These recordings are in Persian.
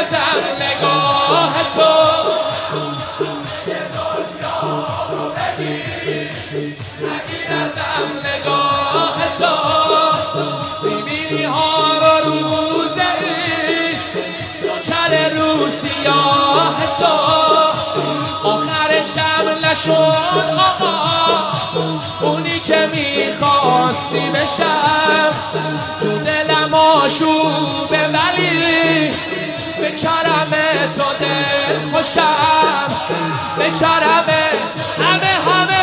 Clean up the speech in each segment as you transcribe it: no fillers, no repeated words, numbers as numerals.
نگیرزم نگاه تو، نگیرزم نگاه تو، میبینی ها رو روزه نوکر رو سیاه تو، آخرشم نشد آقا اونی که میخواستی بشم، تو دلم آشوبه ولی به کرم تو دل خوشم، به کرم همه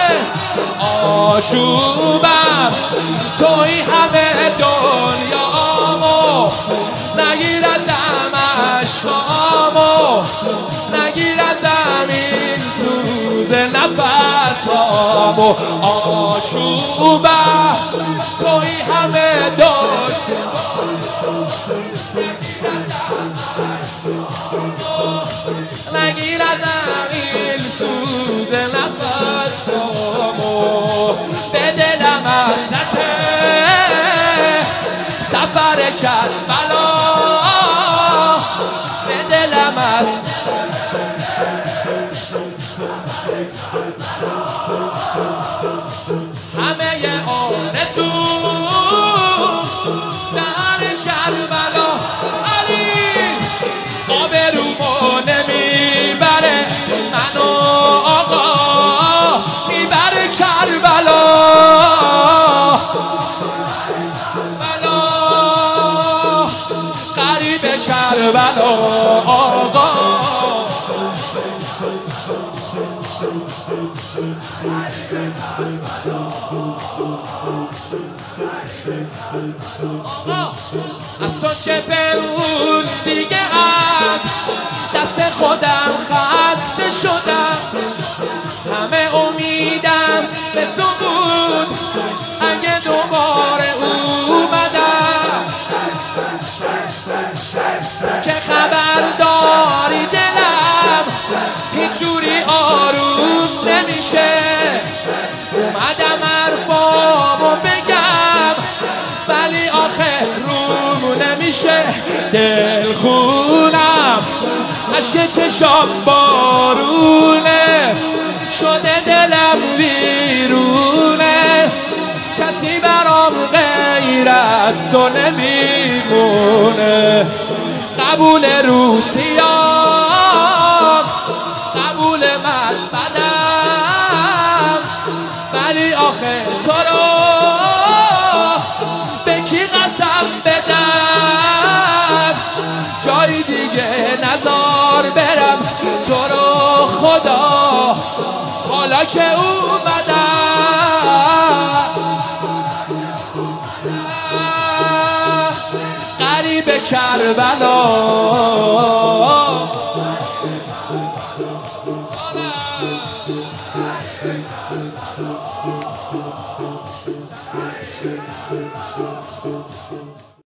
آشوبم، توی همه دنیامو، نگیر ازم عشقامو، نگیر ازم این سوز نفسامو، آشوبم توی همه نگیر ازم این سوز نفسامو، به دلم حسرته سفر کربلا، به دلم همه آرزو سهر کربلا، علی آبرومو نمیبره منو آقا میبره کربلا، بلا قریب کربلا آقا، از تو چه اون دیگه از دست خودم خسته شدم، همه امیدم به تو بود اگه دوباره اومدم، که خبر داری دلم هیچ جوری آروم نمیشه، اومدم حرفامو بگم ولی آخه روم نمیشه، دل خونم عشق چشام بارونه، شده دلم بیرونه، کسی برام غیر از تو نمیمونه، قبول روسیام قبول من بدم، ولی آخه تو رو به کی قسم بدم، جای دیگه نزار برم تو رو خدا، حالا که اومدم غریب کربلا.